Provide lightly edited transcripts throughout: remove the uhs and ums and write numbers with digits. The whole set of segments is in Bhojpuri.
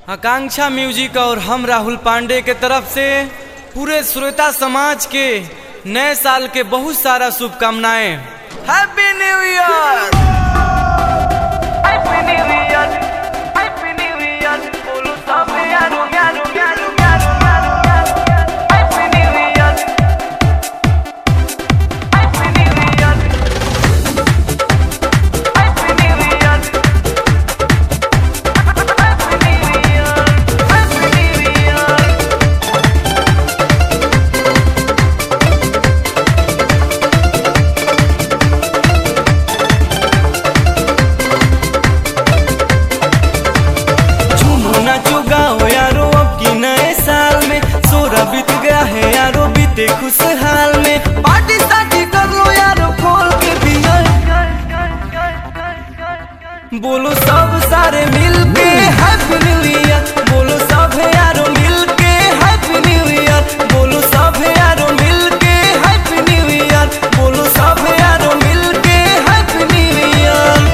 आकांक्षा म्यूजिक और हम राहुल पांडे के तरफ से पूरे श्रोता समाज के नए साल के बहुत सारा शुभकामनाएं। Happy new year. Happy new year. Happy new year. बोलो सब यारो यारो यारो यारो यारो। Happy new year. Happy new year. Happy new year. बीत गया है यारो बीते खुशहाल में, पार्टी साटी कर लो यारो खोल के बियर। बोलो सब सारे मिलके हैप्पी न्यू ईयर। बोलो सब यारो मिलके हैप्पी न्यू ईयर। बोलो सब यारो मिलके हैप्पी न्यू ईयर। बोलो सब यारो मिलके हैप्पी न्यू ईयर।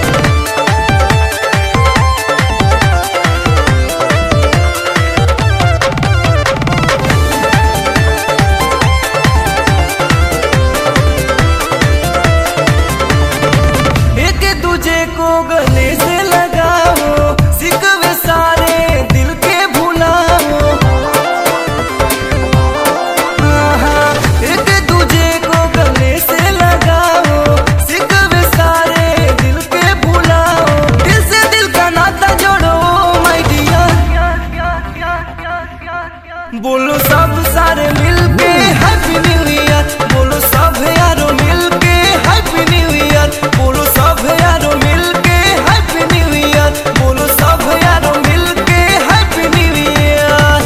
को गले से लगाओ, सिकवे सारे दिल के भुलाओ। एक दूजे को गले से लगाओ, सिकवे सारे दिल के भुलाओ। दिल से दिल का नाता जोड़ो माय डियर। बोलो सब सारे मिलके हैप्पी न्यू ईयर। बोलो सब यारो मिलके हैप्पी न्यू ईयर। बोलो सब यारो मिलके हैप्पी न्यू ईयर। बोलो सब यारो मिलके हैप्पी न्यू ईयर।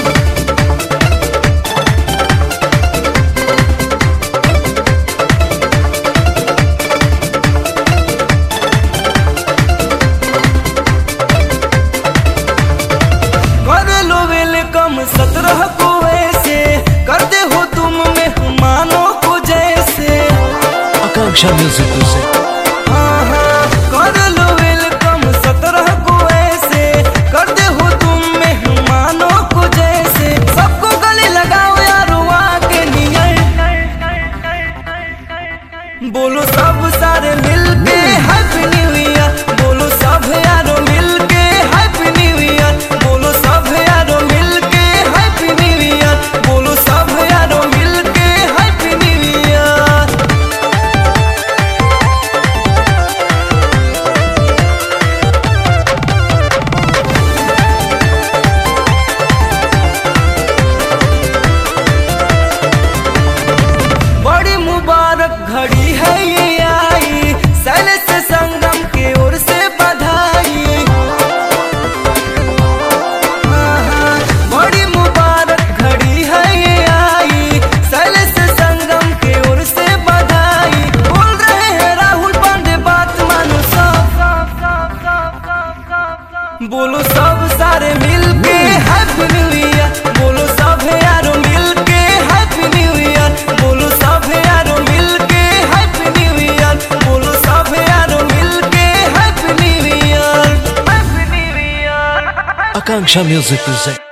कर लो वेलकम 17 को ऐसे, करते हो तुम मेहमानों को जैसे। आकांक्षा म्यूजिक से कर लो वेलकम 17 को ऐसे, करते हो तुम मेहमानों को जैसे। सबको गले लगाओ यारो आके नियर। बोलो सब सारे मिलके हैप्पी न्यू ईयर। बोलो सब यारो मिलके हैप्पी न्यू ईयर। बोलो सब यारो मिलके हैप्पी न्यू ईयर। बोलो सब यारो मिलके हैप्पी न्यू ईयर। बड़ी मुबारक घड़ी है ये आई, शैलेश से संगम के ओर से बधाई। बड़ी मुबारक घड़ी है ये आई, शैलेश से संगम के ओर से बधाई। बोल रहे हैं राहुल पांडे बात मानो सब। बोलो सब सारे मिलके हैप्पी न्यू ईयर। बोलो सब यारो मिलके हैप्पी न्यू ईयर। बोलो सब यारो मिलके हैप्पी न्यू ईयर। बोलो सब यारो मिलके happy new year. Happy new year. Akanksha music से